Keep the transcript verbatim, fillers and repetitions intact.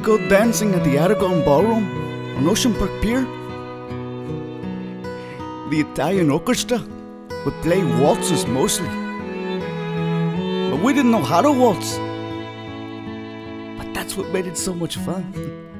We'd go dancing at the Aragon Ballroom on Ocean Park Pier. The Italian orchestra would play waltzes mostly, but we didn't know how to waltz. But that's what made it so much fun.